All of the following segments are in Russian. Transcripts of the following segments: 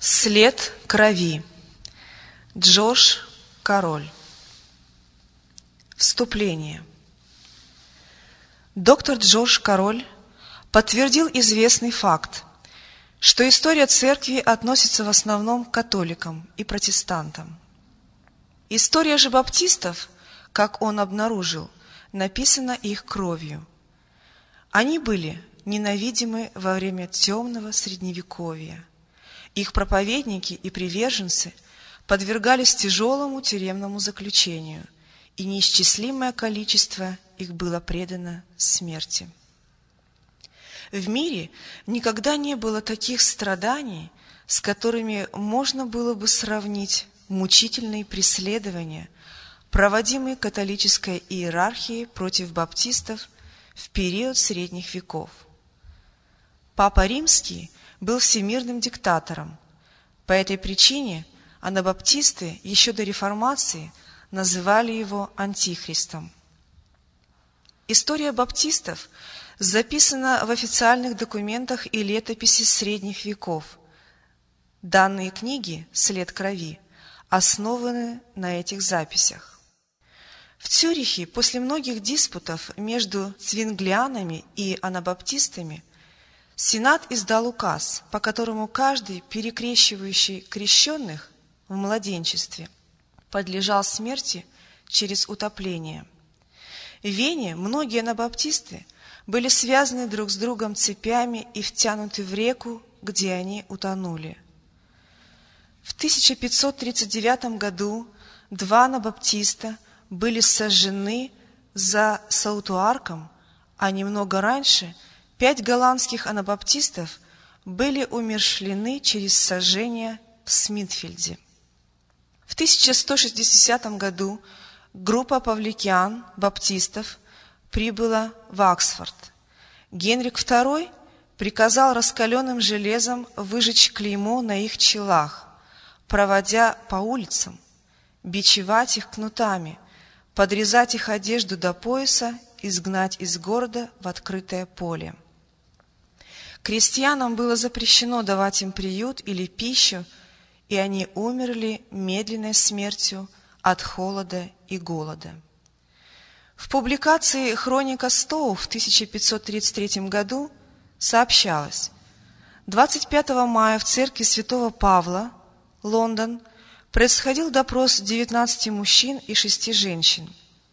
След крови. Джош Кароль. Вступление. Доктор Джош Кароль подтвердил известный факт, что история церкви относится в основном к католикам и протестантам. История же баптистов, как он обнаружил, написана их кровью. Они были ненавидимы во время темного средневековья. Их проповедники и приверженцы подвергались тяжелому тюремному заключению, и неисчислимое количество их было предано смерти. В мире никогда не было таких страданий, с которыми можно было бы сравнить мучительные преследования, проводимые католической иерархией против баптистов в период средних веков. Папа Римский был всемирным диктатором. По этой причине анабаптисты еще до реформации называли его антихристом. История баптистов записана в официальных документах и летописи средних веков. Данные книги «След крови» основаны на этих записях. В Цюрихе после многих диспутов между цвинглианами и анабаптистами Сенат издал указ, по которому каждый, перекрещивающий крещенных в младенчестве, подлежал смерти через утопление. В Вене многие анабаптисты были связаны друг с другом цепями и втянуты в реку, где они утонули. В 1539 году 2 анабаптиста были сожжены за Саутуарком, а немного раньше 5 голландских анабаптистов были умерщвлены через сожжение в Смитфельде. В 1160 году группа павликиан, баптистов, прибыла в Оксфорд. Генрих II приказал раскаленным железом выжечь клеймо на их челах, проводя по улицам, бичевать их кнутами, подрезать их одежду до пояса, изгнать из города в открытое поле. Крестьянам было запрещено давать им приют или пищу, и они умерли медленной смертью от холода и голода. В публикации «Хроника Стоу» в 1533 году сообщалось: 25 мая в церкви святого Павла, Лондон, происходил допрос 19 мужчин и 6 женщин.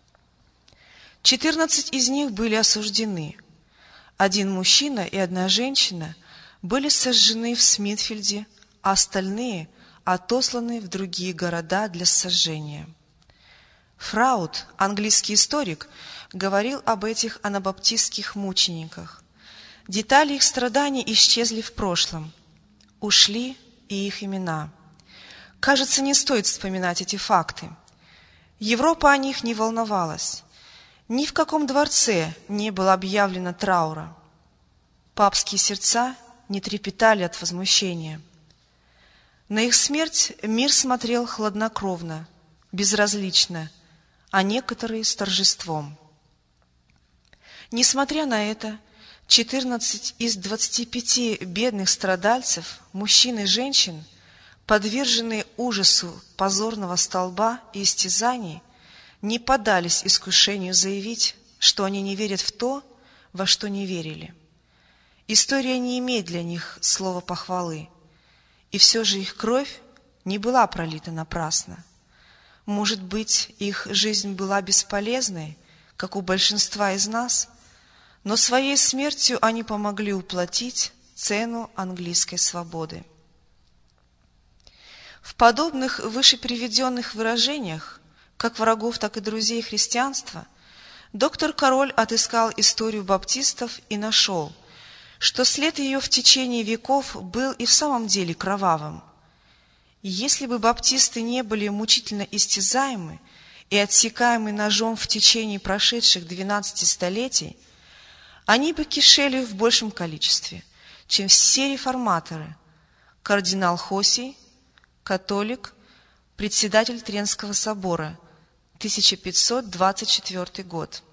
14 из них были осуждены. 1 мужчина и 1 женщина были сожжены в Смитфельде, а остальные отосланы в другие города для сожжения. Фрауд, английский историк, говорил об этих анабаптистских мучениках. Детали их страданий исчезли в прошлом, ушли и их имена. Кажется, не стоит вспоминать эти факты. Европа о них не волновалась. Ни в каком дворце не было объявлено траура. Папские сердца не трепетали от возмущения. На их смерть мир смотрел хладнокровно, безразлично, а некоторые с торжеством. Несмотря на это, 14 из 25 бедных страдальцев, мужчин и женщин, подверженные ужасу позорного столба и истязаний, не поддались искушению заявить, что они не верят в то, во что не верили. История не имеет для них слова похвалы, и все же их кровь не была пролита напрасно. Может быть, их жизнь была бесполезной, как у большинства из нас, но своей смертью они помогли уплатить цену английской свободы. В подобных выше приведенных выражениях, как врагов, так и друзей христианства, доктор Кароль отыскал историю баптистов и нашел, что след ее в течение веков был и в самом деле кровавым. Если бы баптисты не были мучительно истязаемы и отсекаемы ножом в течение прошедших 12 столетий, они бы кишели в большем количестве, чем все реформаторы: кардинал Хосий, католик, председатель Трентского собора, 1524 год.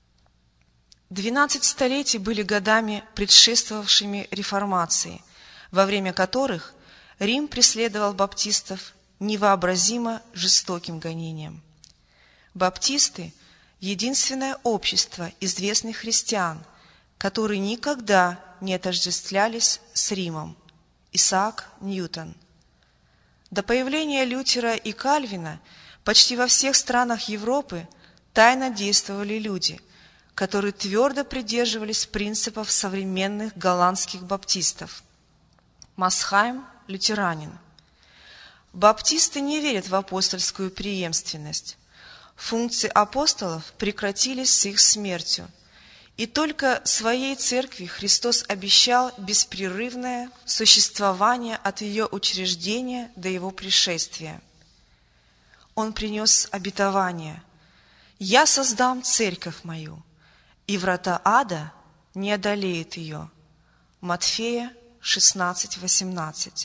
12 столетий были годами, предшествовавшими реформации, во время которых Рим преследовал баптистов невообразимо жестоким гонением. Баптисты – единственное общество известных христиан, которые никогда не отождествлялись с Римом. Исаак Ньютон. До появления Лютера и Кальвина почти во всех странах Европы тайно действовали люди, которые твердо придерживались принципов современных голландских баптистов. Масхайм – лютеранин. Баптисты не верят в апостольскую преемственность. Функции апостолов прекратились с их смертью, и только своей церкви Христос обещал беспрерывное существование от ее учреждения до его пришествия. Он принес обетование: «Я создам церковь мою, и врата ада не одолеют ее». Матфея 16:18.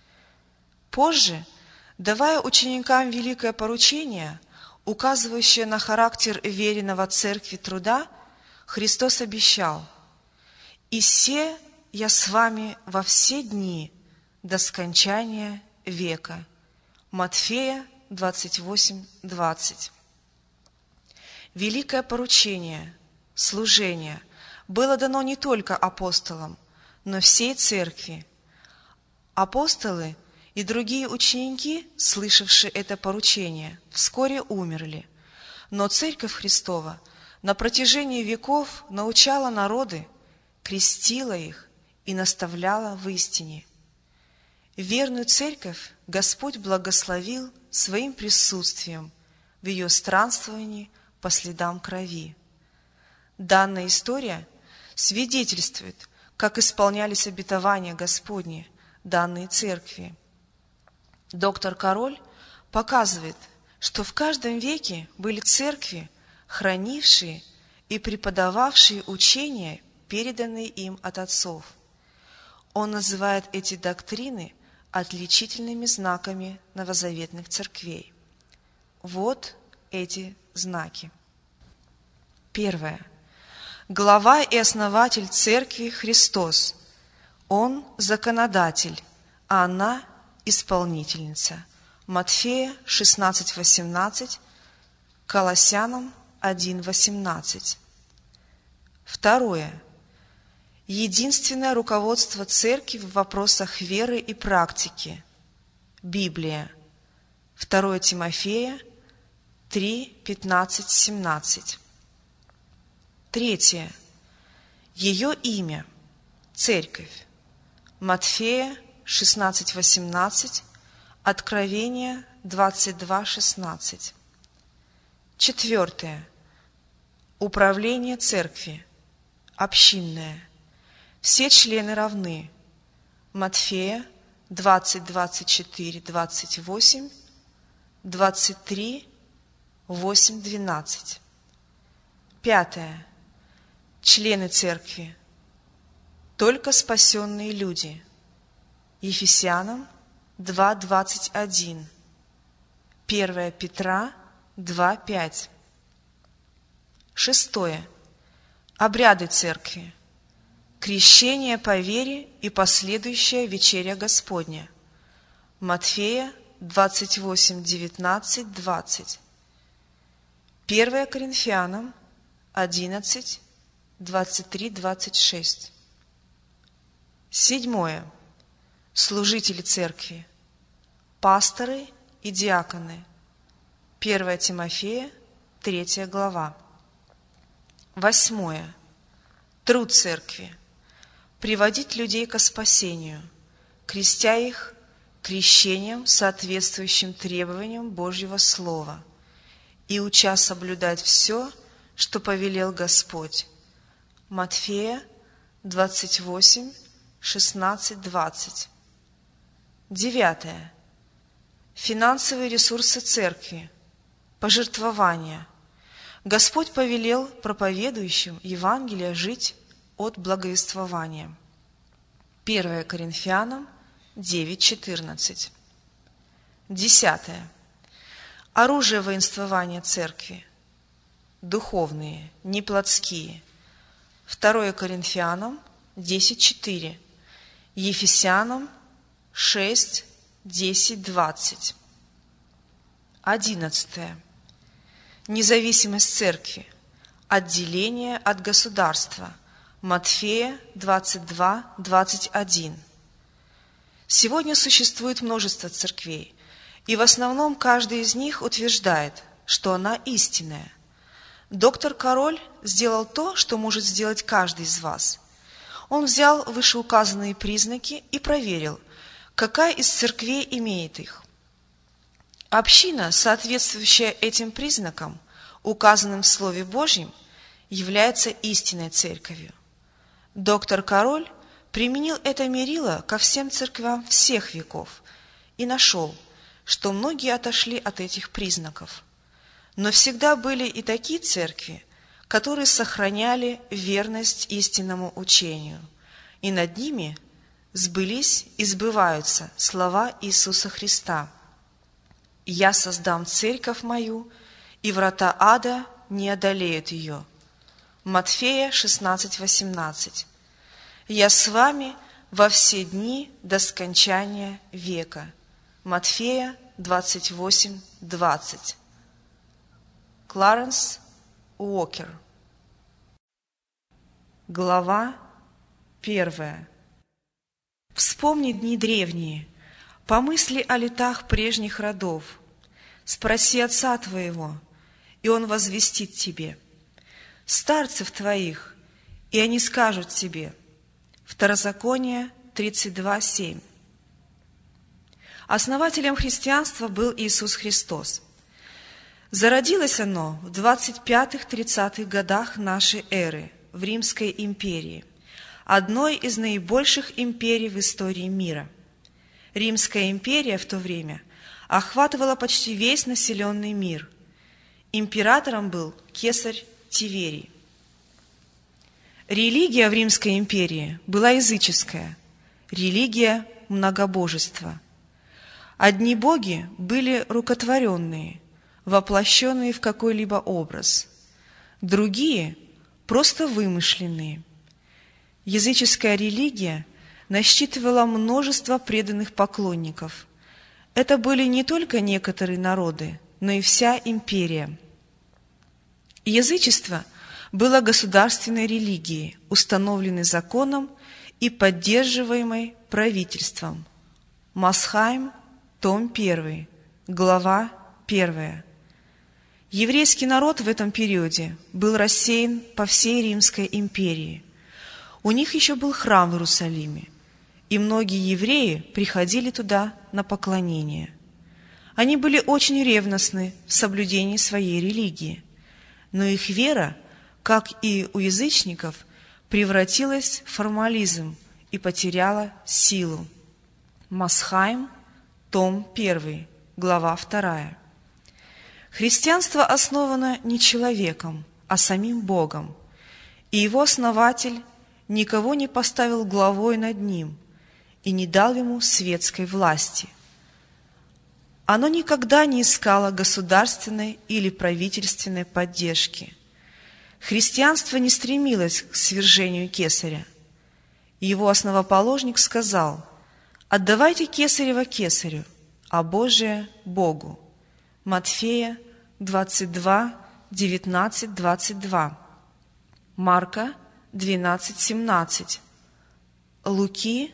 Позже, давая ученикам великое поручение, указывающее на характер веренного церкви труда, Христос обещал: «И се я с вами во все дни до скончания века». Матфея 28:20. Великое поручение, служение было дано не только апостолам, но всей церкви. Апостолы и другие ученики, слышавшие это поручение, вскоре умерли, но Церковь Христова на протяжении веков научала народы, крестила их и наставляла в истине. Верную церковь Господь благословил своим присутствием в ее странствовании по следам крови. Данная история свидетельствует, как исполнялись обетования Господни, данные церкви. Доктор Король показывает, что в каждом веке были церкви, хранившие и преподававшие учения, переданные им от отцов. Он называет эти доктрины отличительными знаками новозаветных церквей. Вот эти знаки. Первое. Глава и основатель церкви Христос. Он законодатель, а она исполнительница. Матфея 16:18, Колоссянам 1:18. Второе. Единственное руководство церкви в вопросах веры и практики. Библия. 2 Тимофея 3:15-17. Третье. Ее имя. Церковь. Матфея 16:18, Откровение 22:16. Четвертое. Управление церкви. Общинное. Все члены равны. Матфея 20:24-28, 23:8-12. Пятое. Члены церкви. Только спасенные люди. Ефесянам 2:21, 1 Петра 2:5. Шестое. Обряды церкви. Крещение по вере и последующая вечеря Господня. Матфея 28:19-20. 1 Коринфянам 11:23-26. Седьмое. Служители церкви. Пасторы и диаконы. 1 Тимофея 3 глава. Восьмое. Труд церкви. Приводить людей ко спасению, крестя их крещением, соответствующим требованиям Божьего Слова, и уча соблюдать все, что повелел Господь. Матфея 28:16-20. Девятое. Финансовые ресурсы церкви. Пожертвования. Господь повелел проповедующим Евангелие жить от благовествования. 1 Коринфянам 9:14. Десятое. Оружие воинствования церкви. Духовные, не плотские. 2 Коринфянам 10:4. Ефесянам 6, 10:20. 11. Независимость церкви. Отделение от государства. Матфея 22:21. Сегодня существует множество церквей, и в основном каждый из них утверждает, что она истинная. Доктор Король сделал то, что может сделать каждый из вас. Он взял вышеуказанные признаки и проверил, какая из церквей имеет их. Община, соответствующая этим признакам, указанным в Слове Божьем, является истинной церковью. Доктор Король применил это мерило ко всем церквям всех веков и нашел, что многие отошли от этих признаков. Но всегда были и такие церкви, которые сохраняли верность истинному учению, и над ними сбылись и сбываются слова Иисуса Христа: «Я создам церковь мою, и врата ада не одолеют ее». Матфея 16:18. «Я с вами во все дни до скончания века». Матфея 28:20. Кларенс Уокер. Глава 1. Вспомни дни древние, помысли о летах прежних родов. Спроси отца твоего, и он возвестит тебе. Старцев твоих, и они скажут тебе. Второзаконие 32:7. Основателем христианства был Иисус Христос. Зародилось оно в 25-30-х годах нашей эры в Римской империи, одной из наибольших империй в истории мира. Римская империя в то время охватывала почти весь населенный мир. Императором был кесарь Тиверий. Религия в Римской империи была языческая, религия многобожества. Одни боги были рукотворенные, воплощенные в какой-либо образ, другие – просто вымышленные. Языческая религия насчитывала множество преданных поклонников. Это были не только некоторые народы, но и вся империя. Язычество было государственной религией, установленной законом и поддерживаемой правительством. Масхайм, том 1, глава 1. Еврейский народ в этом периоде был рассеян по всей Римской империи. У них еще был храм в Иерусалиме, и многие евреи приходили туда на поклонение. Они были очень ревностны в соблюдении своей религии, но их вера, как и у язычников, превратилась в формализм и потеряла силу. Масхайм, том 1, глава 2. Христианство основано не человеком, а самим Богом, и его основатель никого не поставил главой над ним и не дал ему светской власти. Оно никогда не искало государственной или правительственной поддержки. Христианство не стремилось к свержению кесаря. Его основоположник сказал: «Отдавайте кесарево кесарю, а Божие – Богу». Матфея 22:19-22, Марка 12:17, Луки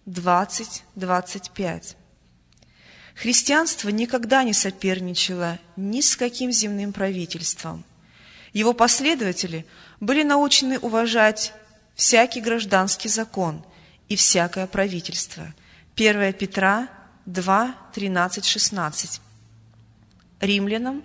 20:25. Христианство никогда не соперничало ни с каким земным правительством. Его последователи были научены уважать всякий гражданский закон и всякое правительство. 1 Петра 2:13-16, Римлянам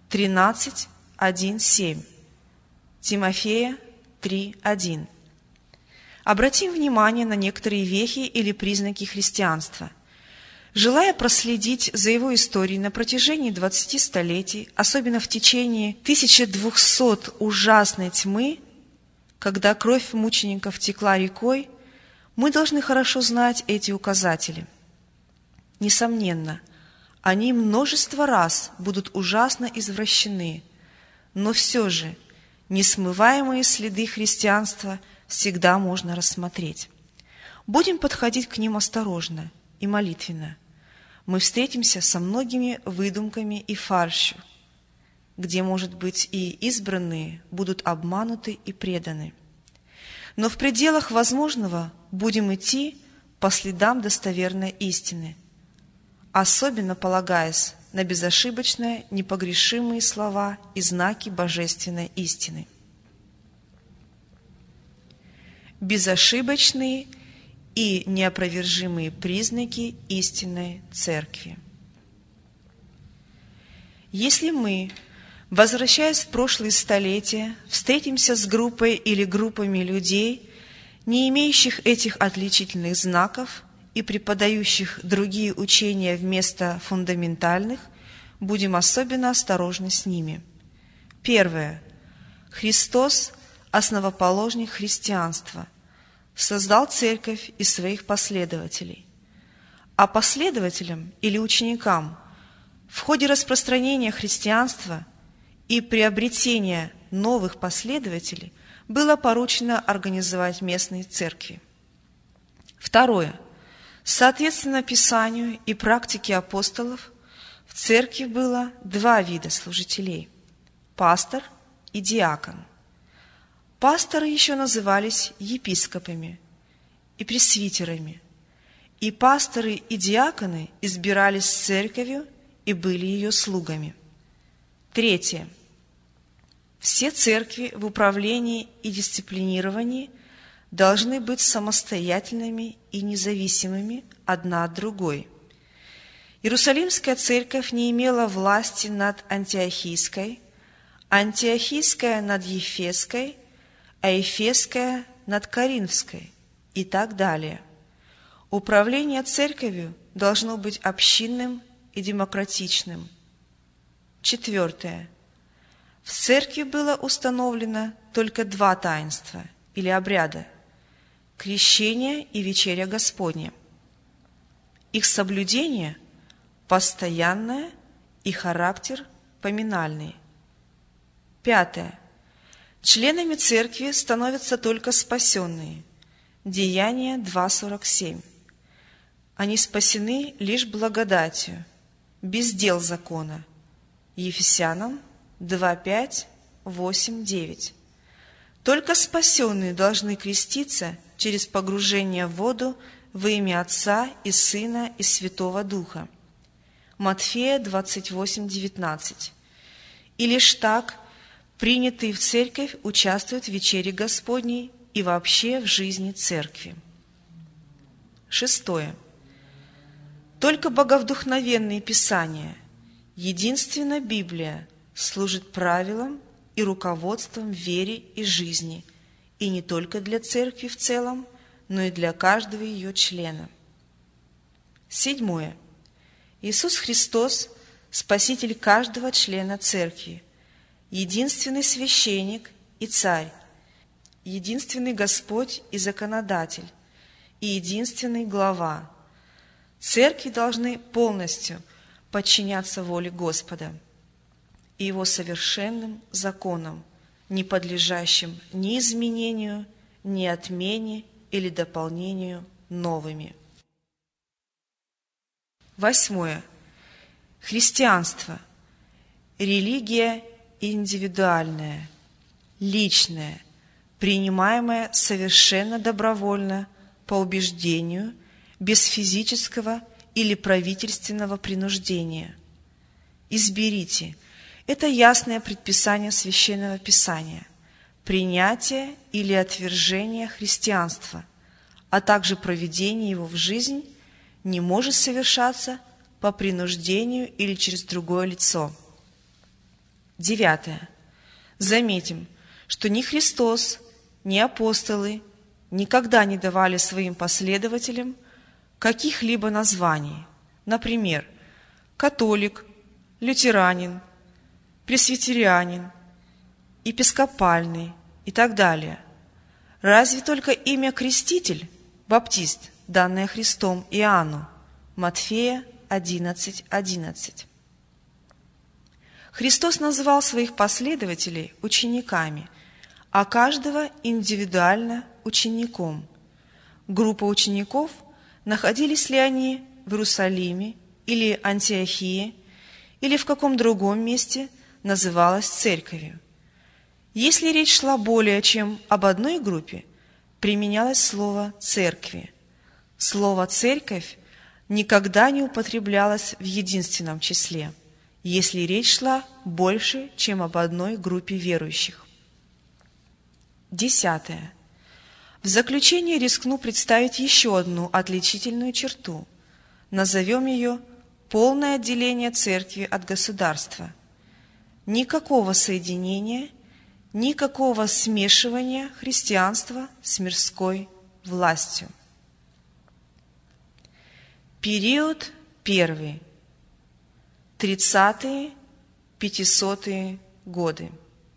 13:1-7, Тимофея 3:1. Обратим внимание на некоторые вехи или признаки христианства. Желая проследить за его историей на протяжении 20 столетий, особенно в течение 1200 ужасной тьмы, когда кровь мучеников текла рекой, мы должны хорошо знать эти указатели. Несомненно, они множество раз будут ужасно извращены, но все же несмываемые следы христианства всегда можно рассмотреть. Будем подходить к ним осторожно и молитвенно. мы встретимся со многими выдумками и фальшью, где, может быть, и избранные будут обмануты и преданы. Но в пределах возможного будем идти по следам достоверной истины, особенно полагаясь на безошибочные, непогрешимые слова и знаки божественной истины. Безошибочные и неопровержимые признаки истинной Церкви. Если мы, возвращаясь в прошлые столетия, встретимся с группой или группами людей, не имеющих этих отличительных знаков и преподающих другие учения вместо фундаментальных, будем особенно осторожны с ними. Первое. Христос, основоположник христианства, создал церковь из своих последователей. А последователям или ученикам в ходе распространения христианства и приобретения новых последователей было поручено организовать местные церкви. Второе. Соответственно Писанию и практике апостолов, в церкви было два вида служителей – пастор и диакон. Пасторы еще назывались епископами и пресвитерами, и пасторы и диаконы избирались церковью и были ее слугами. Третье. Все церкви в управлении и дисциплинировании должны быть самостоятельными и независимыми одна от другой. Иерусалимская церковь не имела власти над Антиохийской, Антиохийская над Ефесской, а Ефесская над Коринфской и так далее. Управление церковью должно быть общинным и демократичным. Четвертое. В церкви было установлено только два таинства или обряда – крещение и вечеря Господня. Их соблюдение постоянное и характер поминальный. Пятое. Членами церкви становятся только спасенные. Деяния 2:47. Они спасены лишь благодатью, без дел закона. Ефесянам 2:5, 8:9. Только спасенные должны креститься через погружение в воду во имя Отца и Сына и Святого Духа. Матфея 28:19. И лишь так принятые в церковь участвуют в вечере Господней и вообще в жизни церкви. Шестое. Только боговдухновенные Писания, единственно Библия, служит правилом и руководством в вере и жизни, и не только для церкви в целом, но и для каждого ее члена. Седьмое. Иисус Христос – Спаситель каждого члена церкви, единственный священник и царь, единственный Господь и законодатель, и единственный глава. Церкви должны полностью подчиняться воле Господа и Его совершенным законам, не подлежащим ни изменению, ни отмене или дополнению новыми. Восьмое. Христианство – религия индивидуальная, личная, принимаемая совершенно добровольно, по убеждению, без физического или правительственного принуждения. Изберите – это ясное предписание Священного Писания, принятие или отвержение христианства, а также проведение его в жизнь не может совершаться по принуждению или через другое лицо. Девятое. Заметим, что ни Христос, ни апостолы никогда не давали своим последователям каких-либо названий, например, католик, лютеранин, пресвитерианин, епископальный и так далее. Разве только имя Креститель, Баптист, данное Христом Иоанну, Матфея 11:11. Христос назвал своих последователей учениками, а каждого индивидуально учеником. Группа учеников, находились ли они в Иерусалиме или Антиохии, или в каком другом месте называлась церковью. Если речь шла более чем об одной группе, применялось слово «церкви». Слово «церковь» никогда не употреблялось в единственном числе, если речь шла больше, чем об одной группе верующих. 10. В заключение рискну представить еще одну отличительную черту. Назовем ее «полное отделение церкви от государства». Никакого соединения, никакого смешивания христианства с мирской властью. Период первый. 30-е, 500-е годы.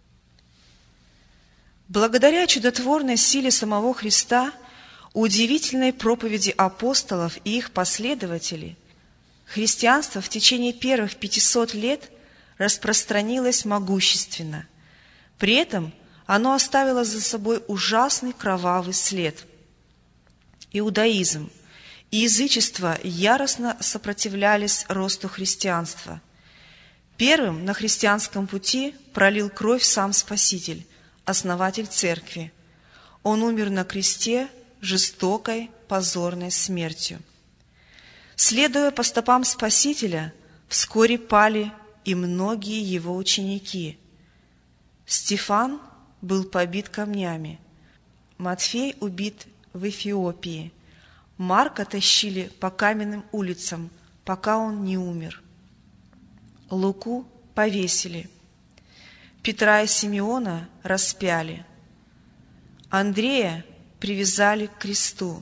Благодаря чудотворной силе самого Христа, удивительной проповеди апостолов и их последователей, христианство в течение первых 500 лет распространилось могущественно. При этом оно оставило за собой ужасный кровавый след. Иудаизм и язычество яростно сопротивлялись росту христианства. Первым на христианском пути пролил кровь сам Спаситель, основатель церкви. Он умер на кресте жестокой, позорной смертью. Следуя по стопам Спасителя, вскоре пали и многие его ученики. Стефан был побит камнями, Матфей убит в Эфиопии, Марка тащили по каменным улицам, пока он не умер. Луку повесили, Петра и Симеона распяли, Андрея привязали к кресту,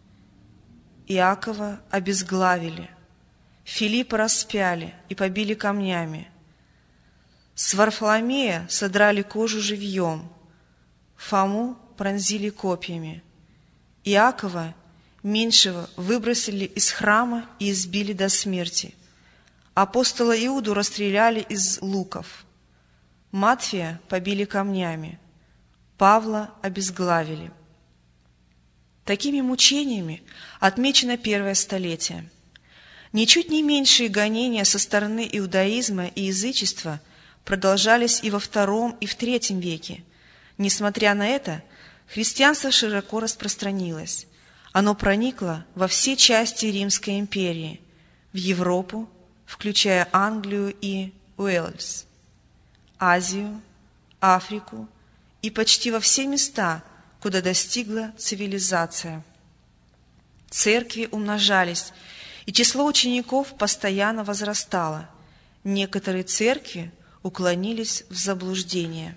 Иакова обезглавили, Филиппа распяли и побили камнями, с Варфоломея содрали кожу живьем, Фому пронзили копьями, Иакова меньшего выбросили из храма и избили до смерти, апостола Иуду расстреляли из луков, Матфея побили камнями, Павла обезглавили. Такими мучениями отмечено первое столетие. Ничуть не меньшие гонения со стороны иудаизма и язычества продолжались и во II и в III веке. Несмотря на это, христианство широко распространилось. Оно проникло во все части Римской империи, в Европу, включая Англию и Уэльс, Азию, Африку и почти во все места, куда достигла цивилизация. Церкви умножались, и число учеников постоянно возрастало. Некоторые церкви уклонились в заблуждение.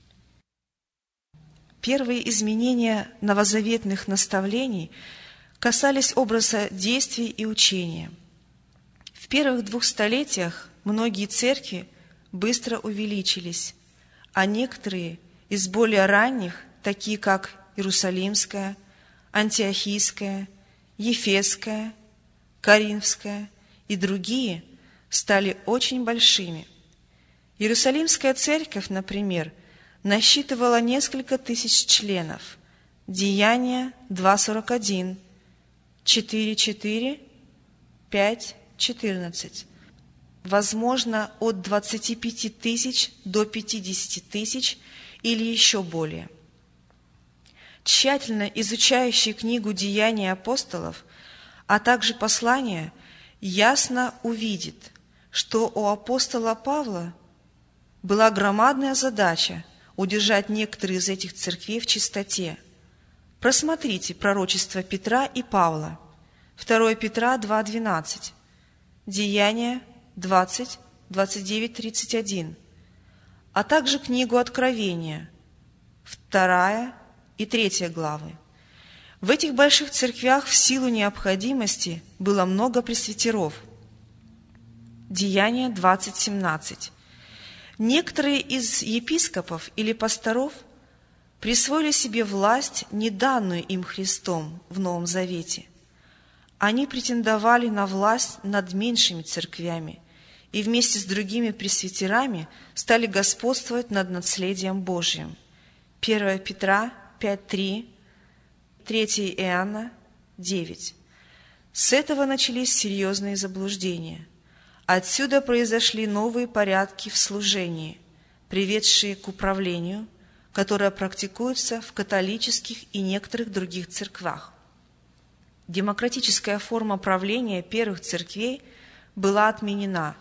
Первые изменения новозаветных наставлений касались образа действий и учения. В первых 2 столетиях многие церкви быстро увеличились, а некоторые из более ранних, такие как Иерусалимская, Антиохийская, Ефесская, Коринфская и другие, стали очень большими. Иерусалимская церковь, например, насчитывала несколько тысяч членов. Деяния 2:41, 4:4, 5:14. Возможно, от 25 тысяч до 50 тысяч или еще более. Тщательно изучающий книгу «Деяния апостолов», а также послания, ясно увидит, что у апостола Павла была громадная задача удержать некоторые из этих церквей в чистоте. Просмотрите пророчества Петра и Павла. 2 Петра 2:12, Деяния 20, 29, 31, а также книгу Откровения, 2 и 3 главы. В этих больших церквях в силу необходимости было много пресвитеров. Деяния 20:17. Некоторые из епископов или пасторов присвоили себе власть, не данную им Христом в Новом Завете. Они претендовали на власть над меньшими церквями и вместе с другими пресвитерами стали господствовать над наследием Божьим. 1 Петра 5:3, 3 Иоанна 9. С этого начались серьезные заблуждения. Отсюда произошли новые порядки в служении, приведшие к управлению, которое практикуется в католических и некоторых других церквях. Демократическая форма правления первых церквей была отменена.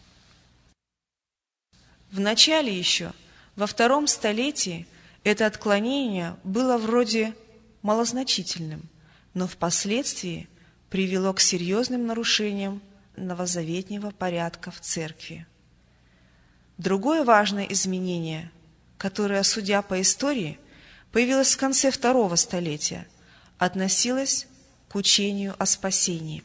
В начале еще, во II столетии, это отклонение было вроде малозначительным, но впоследствии привело к серьезным нарушениям новозаветнего порядка в церкви. Другое важное изменение, которое, судя по истории, появилось в конце II столетия, относилось к учению о спасении.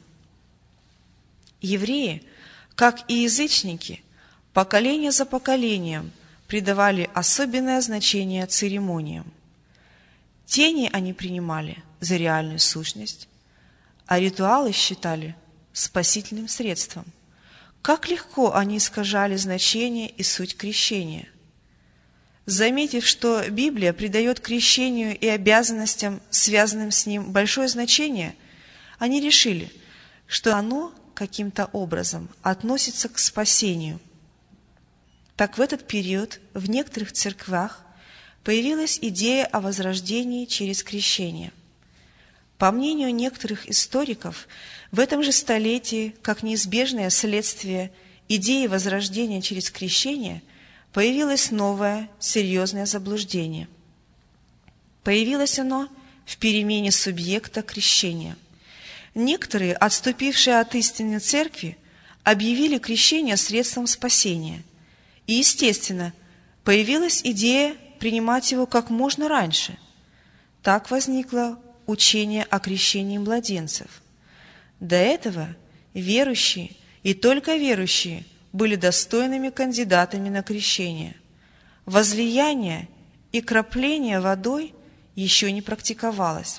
Евреи, как и язычники, поколение за поколением придавали особенное значение церемониям. Тени они принимали за реальную сущность, а ритуалы считали спасительным средством. Как легко они искажали значение и суть крещения. Заметив, что Библия придает крещению и обязанностям, связанным с ним, большое значение, они решили, что оно каким-то образом относится к спасению. Так в этот период в некоторых церквях появилась идея о возрождении через крещение. По мнению некоторых историков, в этом же столетии, как неизбежное следствие идеи возрождения через крещение, появилось новое, серьезное заблуждение. Появилось оно в перемене субъекта крещения. Некоторые, отступившие от истинной церкви, объявили крещение средством спасения. И, естественно, появилась идея принимать его как можно раньше. Так возникло учение о крещении младенцев. До этого верующие и только верующие были достойными кандидатами на крещение. Возлияние и крапление водой еще не практиковалось.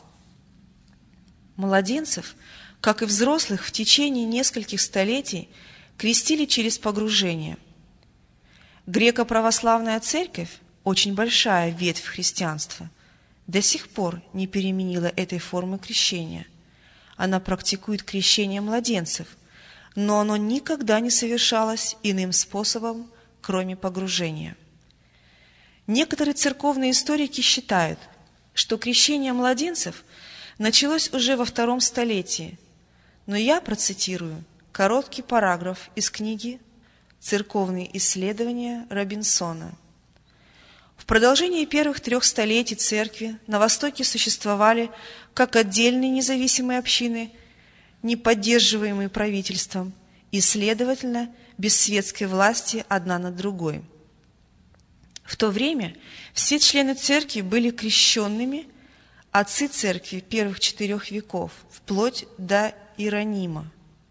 Младенцев, как и взрослых, в течение нескольких столетий крестили через погружение. Греко-православная церковь, очень большая ветвь христианства, до сих пор не переменила этой формы крещения. Она практикует крещение младенцев, но оно никогда не совершалось иным способом, кроме погружения. Некоторые церковные историки считают, что крещение младенцев началось уже во II столетии, но я процитирую короткий параграф из книги «Церковные исследования» Робинсона. В продолжении первых 3 столетий церкви на Востоке существовали как отдельные независимые общины, не поддерживаемые правительством, и, следовательно, без светской власти одна над другой. В то время все члены церкви были крещенными, отцы церкви первых 4 веков, вплоть до Иеронима,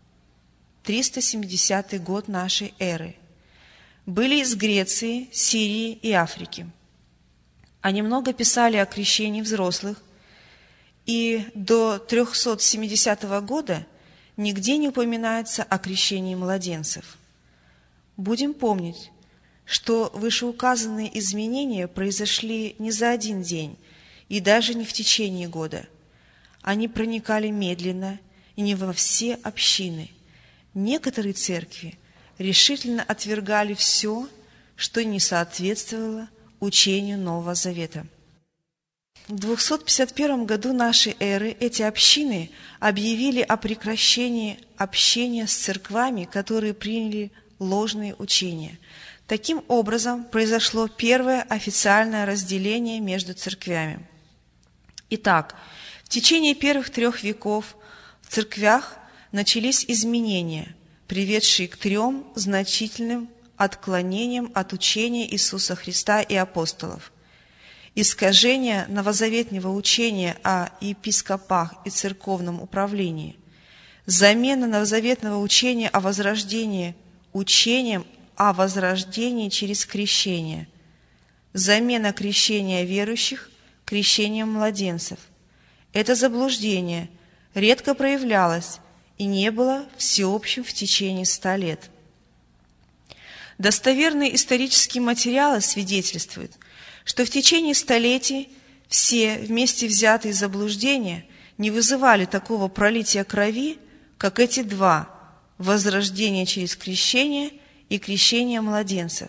370 год нашей эры, были из Греции, Сирии и Африки. Они много писали о крещении взрослых, и до 370 года нигде не упоминается о крещении младенцев. Будем помнить, что вышеуказанные изменения произошли не за один день и даже не в течение года. Они проникали медленно и не во все общины. Некоторые церкви решительно отвергали все, что не соответствовало учению Нового Завета. В 251 году нашей эры эти общины объявили о прекращении общения с церквами, которые приняли ложные учения. Таким образом, произошло первое официальное разделение между церквями. Итак, в течение первых 3 веков в церквях начались изменения, приведшие к 3 значительным отклонениям от учения Иисуса Христа и апостолов. Искажение новозаветного учения о епископах и церковном управлении, замена новозаветного учения о возрождении учением о возрождении через крещение, замена крещения верующих крещением младенцев. Это заблуждение редко проявлялось и не было всеобщим в течение 100 лет. Достоверные исторические материалы свидетельствуют, что в течение столетий все вместе взятые заблуждения не вызывали такого пролития крови, как эти два – возрождение через крещение и крещение младенцев.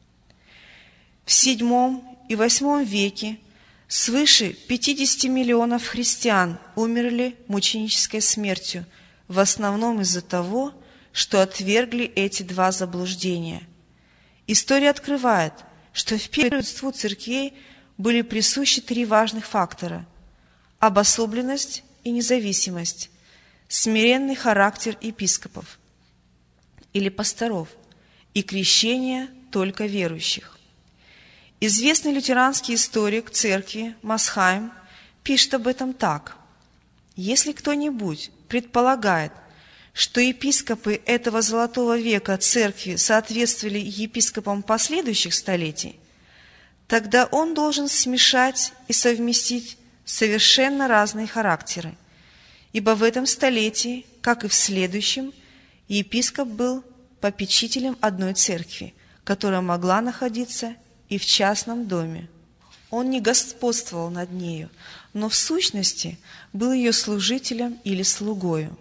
В VII и VIII веке свыше 50 миллионов христиан умерли мученической смертью, в основном из-за того, что отвергли эти два заблуждения. История открывает, что в первенству церквей были присущи три важных фактора – обособленность и независимость, смиренный характер епископов или пасторов и крещение только верующих. Известный лютеранский историк церкви Мосхайм пишет об этом так. Если кто-нибудь предполагает, что епископы этого золотого века церкви соответствовали епископам последующих столетий, тогда он должен смешать и совместить совершенно разные характеры, ибо в этом столетии, как и в следующем, епископ был попечителем одной церкви, которая могла находиться и в частном доме. Он не господствовал над нею, но в сущности был ее служителем или слугою.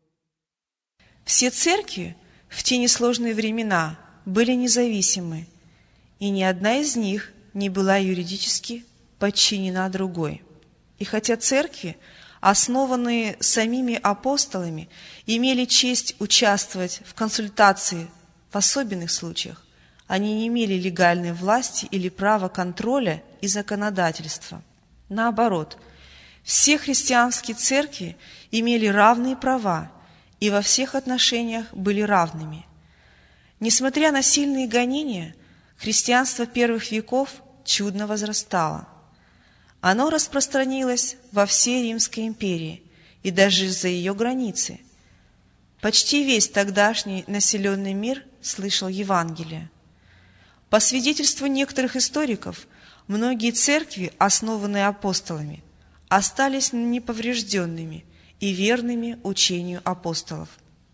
Все церкви в те несложные времена были независимы, и ни одна из них не была юридически подчинена другой. И хотя церкви, основанные самими апостолами, имели честь участвовать в консультации в особенных случаях, они не имели легальной власти или права контроля и законодательства. Наоборот, все христианские церкви имели равные права и во всех отношениях были равными. Несмотря на сильные гонения, христианство первых веков чудно возрастало. Оно распространилось во всей Римской империи и даже за ее границы. Почти весь тогдашний населенный мир слышал Евангелие. По свидетельству некоторых историков, многие церкви, основанные апостолами, остались неповрежденными и верными учению апостолов.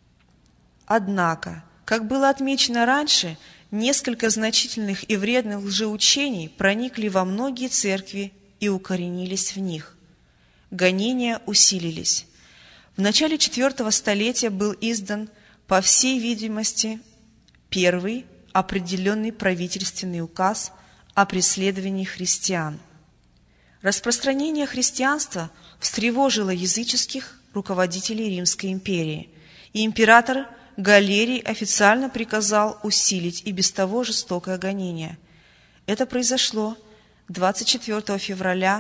Однако, как было отмечено раньше, несколько значительных и вредных лжеучений проникли во многие церкви и укоренились в них. Гонения усилились. В начале IV столетия был издан, по всей видимости, первый определенный правительственный указ о преследовании христиан. Распространение христианства встревожило языческих руководителей Римской империи, и император Галерий официально приказал усилить и без того жестокое гонение. Это произошло 24 февраля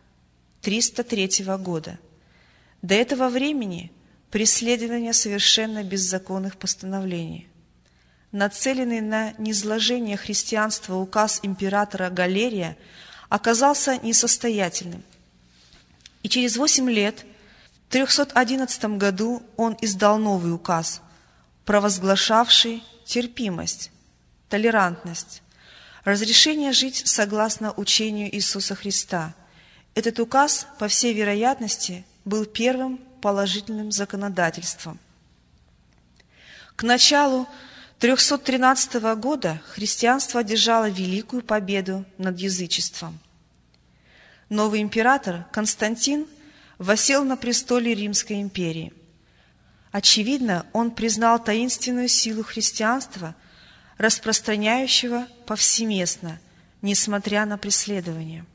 303 года. До этого времени преследование совершенно беззаконных постановлений. Нацеленный на низложение христианства указ императора Галерия оказался несостоятельным. И через 8 лет, в 311 году, он издал новый указ, провозглашавший терпимость, толерантность, разрешение жить согласно учению Иисуса Христа. Этот указ, по всей вероятности, был первым положительным законодательством. К началу 313 года христианство одержало великую победу над язычеством. Новый император Константин воссел на престоле Римской империи. Очевидно, он признал таинственную силу христианства, распространяющего повсеместно, несмотря на преследование.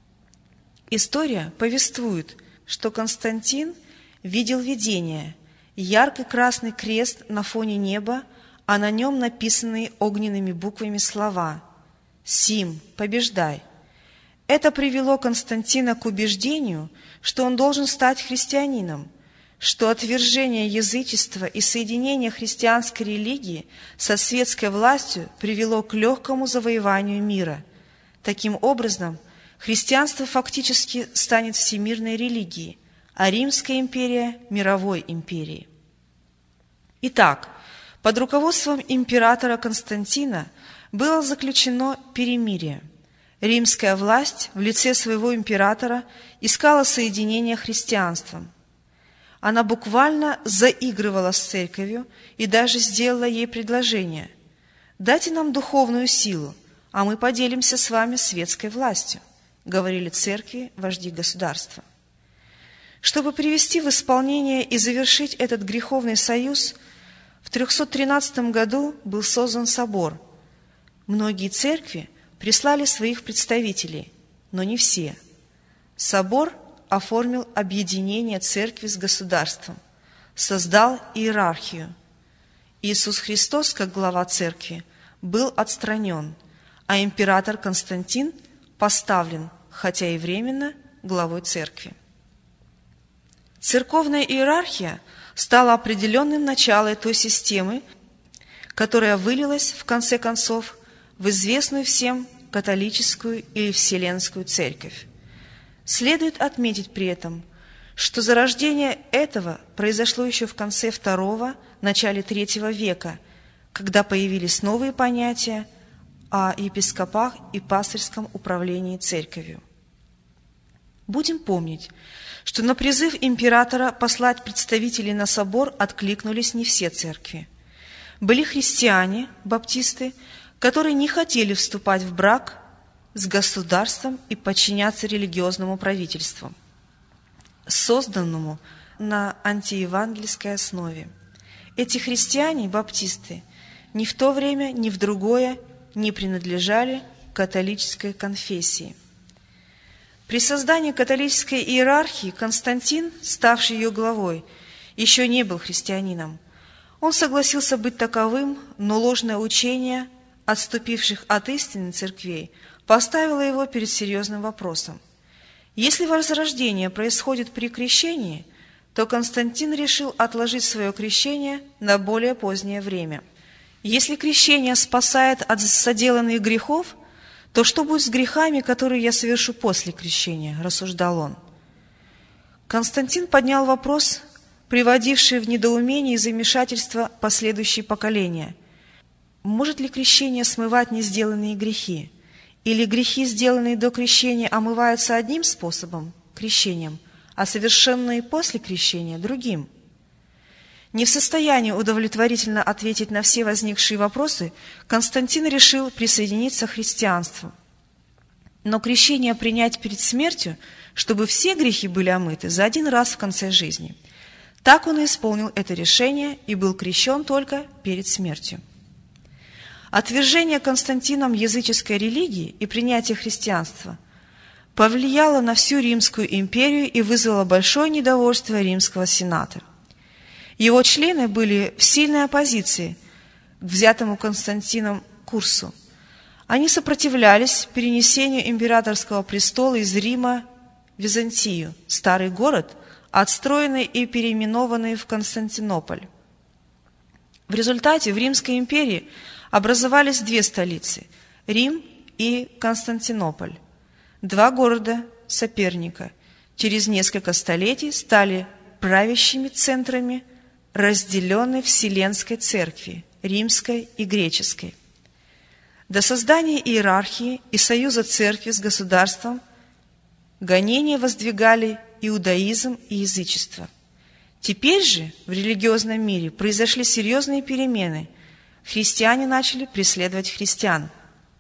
История повествует, что Константин видел видение, яркий красный крест на фоне неба, а на нем написанные огненными буквами слова «Сим, побеждай». Это привело Константина к убеждению, что он должен стать христианином, что отвержение язычества и соединение христианской религии со светской властью привело к легкому завоеванию мира. Таким образом, христианство фактически станет всемирной религией, а Римская империя – мировой империей. Итак, под руководством императора Константина было заключено перемирие. Римская власть в лице своего императора искала соединения христианством. Она буквально заигрывала с церковью и даже сделала ей предложение: «Дайте нам духовную силу, а мы поделимся с вами светской властью», говорили церкви, вожди государства. Чтобы привести в исполнение и завершить этот греховный союз, в 313 году был создан собор. Многие церкви прислали своих представителей, но не все. Собор оформил объединение церкви с государством, создал иерархию. Иисус Христос, как глава церкви, был отстранен, а император Константин поставлен, хотя и временно, главой церкви. Церковная иерархия стала определенным началом той системы, которая вылилась, в конце концов, в известную всем католическую или вселенскую церковь. Следует отметить при этом, что зарождение этого произошло еще в конце II – начале III века, когда появились новые понятия о епископах и пастырском управлении церковью. Будем помнить, что на призыв императора послать представителей на собор откликнулись не все церкви. Были христиане, баптисты, которые не хотели вступать в брак с государством и подчиняться религиозному правительству, созданному на антиевангельской основе. Эти христиане, баптисты, ни в то время, ни в другое не принадлежали католической конфессии. При создании католической иерархии Константин, ставший ее главой, еще не был христианином. Он согласился быть таковым, но ложное учение отступивших от истины церквей поставило его перед серьезным вопросом. Если возрождение происходит при крещении, то Константин решил отложить свое крещение на более позднее время. Если крещение спасает от соделанных грехов, то что будет с грехами, которые я совершу после крещения, рассуждал он. Константин поднял вопрос, приводивший в недоумение и замешательство последующие поколения. Может ли крещение смывать несделанные грехи? Или грехи, сделанные до крещения, омываются одним способом, крещением, а совершенные после крещения – другим? Не в состоянии удовлетворительно ответить на все возникшие вопросы, Константин решил присоединиться к христианству. Но крещение принять перед смертью, чтобы все грехи были омыты за один раз в конце жизни. Так он и исполнил это решение и был крещен только перед смертью. Отвержение Константином языческой религии и принятие христианства повлияло на всю Римскую империю и вызвало большое недовольство Римского сената. Его члены были в сильной оппозиции к взятому Константином курсу. Они сопротивлялись перенесению императорского престола из Рима в Византию, старый город, отстроенный и переименованный в Константинополь. В результате в Римской империи образовались две столицы – Рим и Константинополь. Два города-соперника через несколько столетий стали правящими центрами разделенной Вселенской Церкви, римской и греческой. До создания иерархии и союза церкви с государством гонения воздвигали иудаизм и язычество. Теперь же в религиозном мире произошли серьезные перемены. Христиане начали преследовать христиан.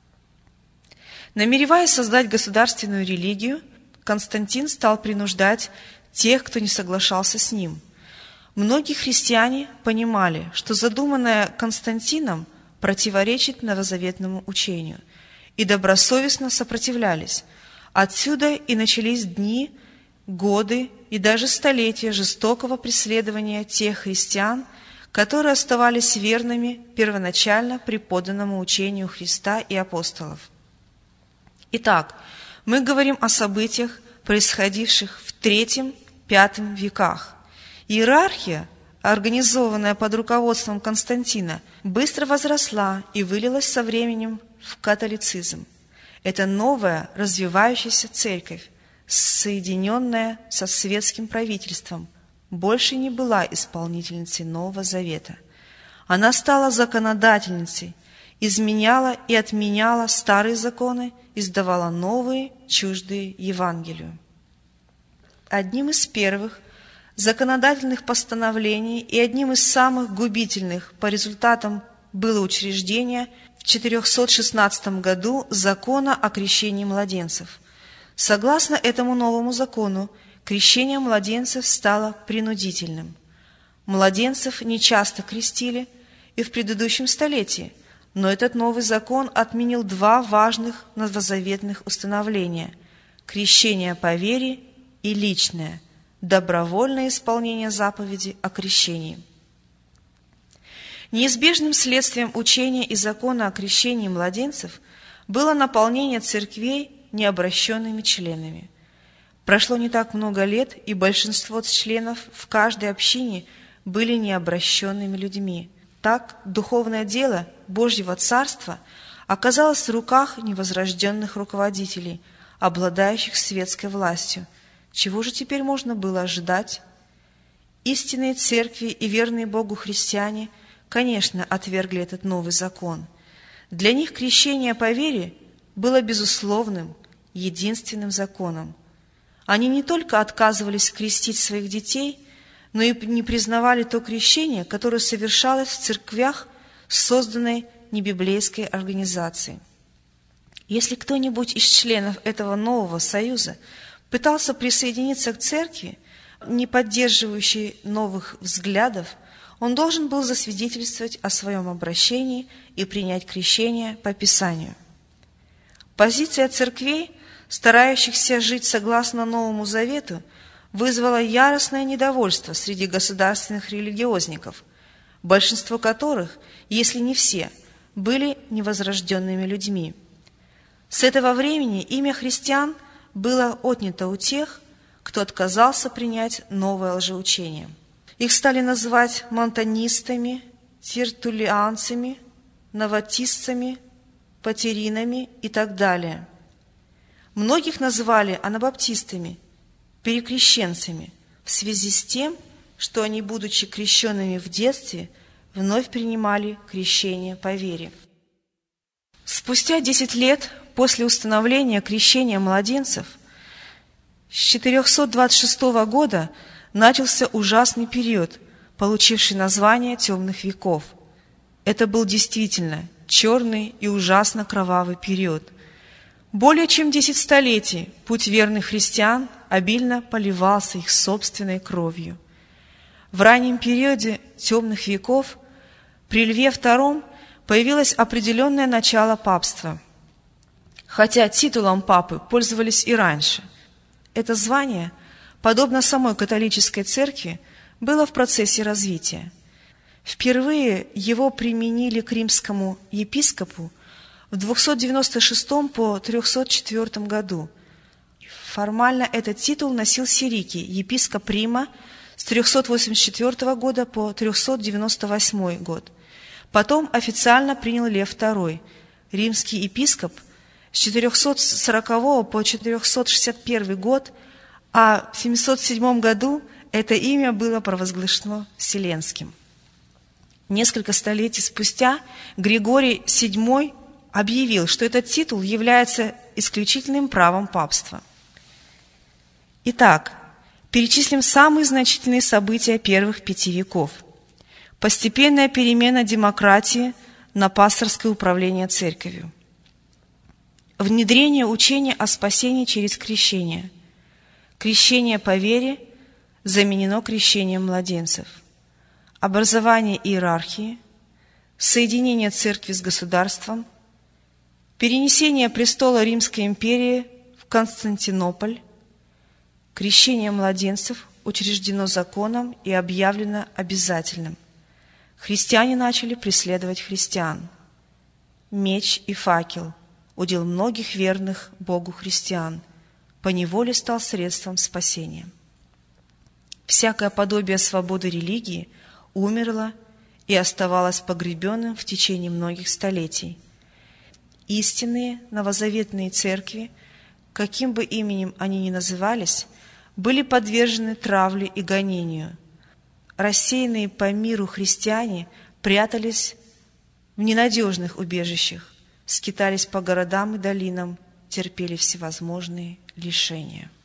Намереваясь создать государственную религию, Константин стал принуждать тех, кто не соглашался с ним. Многие христиане понимали, что задуманное Константином противоречит новозаветному учению, и добросовестно сопротивлялись. Отсюда и начались дни, годы и даже столетия жестокого преследования тех христиан, которые оставались верными первоначально преподанному учению Христа и апостолов. Итак, мы говорим о событиях, происходивших в III-V веках. Иерархия, организованная под руководством Константина, быстро возросла и вылилась со временем в католицизм. Это новая развивающаяся церковь, соединенная со светским правительством, больше не была исполнительницей Нового Завета. Она стала законодательницей, изменяла и отменяла старые законы, издавала новые, чуждые Евангелию. Одним из первых законодательных постановлений и одним из самых губительных по результатам было учреждение в 416 году закона о крещении младенцев. Согласно этому новому закону, крещение младенцев стало принудительным. Младенцев нечасто крестили и в предыдущем столетии, но этот новый закон отменил два важных новозаветных установления – крещение по вере и личное, добровольное исполнение заповеди о крещении. Неизбежным следствием учения и закона о крещении младенцев было наполнение церквей необращенными членами. Прошло не так много лет, и большинство членов в каждой общине были необращенными людьми. Так, духовное дело Божьего Царства оказалось в руках невозрожденных руководителей, обладающих светской властью. Чего же теперь можно было ожидать? Истинные церкви и верные Богу христиане, конечно, отвергли этот новый закон. Для них крещение по вере было безусловным, единственным законом. Они не только отказывались крестить своих детей, но и не признавали то крещение, которое совершалось в церквях, созданной небиблейской организацией. Если кто-нибудь из членов этого нового союза пытался присоединиться к церкви, не поддерживающей новых взглядов, он должен был засвидетельствовать о своем обращении и принять крещение по Писанию. Позиция церквей, старающихся жить согласно Новому Завету, вызвала яростное недовольство среди государственных религиозников, большинство которых, если не все, были невозрожденными людьми. С этого времени имя христиан было отнято у тех, кто отказался принять новое лжеучение. Их стали называть монтанистами, тертулианцами, новатистцами, патеринами и так далее. Многих называли анабаптистами, перекрещенцами, в связи с тем, что они, будучи крещенными в детстве, вновь принимали крещение по вере. Спустя 10 лет после установления крещения младенцев с 426 года начался ужасный период, получивший название темных веков. Это был действительно черный и ужасно кровавый период. Более чем 10 столетий путь верных христиан обильно поливался их собственной кровью. В раннем периоде темных веков при Льве II появилось определенное начало папства, хотя титулом папы пользовались и раньше. Это звание, подобно самой католической церкви, было в процессе развития. Впервые его применили к римскому епископу в 296 по 304 году. Формально этот титул носил Сирикий, епископ Рима, с 384 года по 398 год. Потом официально принял Лев II, римский епископ, с 440 по 461 год, а в 707 году это имя было провозглашено Вселенским. Несколько столетий спустя Григорий VII объявил, что этот титул является исключительным правом папства. Итак, перечислим самые значительные события первых 5 веков. Постепенная перемена демократии на пасторское управление церковью. Внедрение учения о спасении через крещение. Крещение по вере заменено крещением младенцев. Образование иерархии. Соединение церкви с государством. Перенесение престола Римской империи в Константинополь. Крещение младенцев учреждено законом и объявлено обязательным. Христиане начали преследовать христиан. Меч и факел, удел многих верных Богу христиан, поневоле стал средством спасения. Всякое подобие свободы религии умерло и оставалось погребенным в течение многих столетий. Истинные новозаветные церкви, каким бы именем они ни назывались, были подвержены травле и гонению. Рассеянные по миру христиане прятались в ненадежных убежищах, скитались по городам и долинам, терпели всевозможные лишения.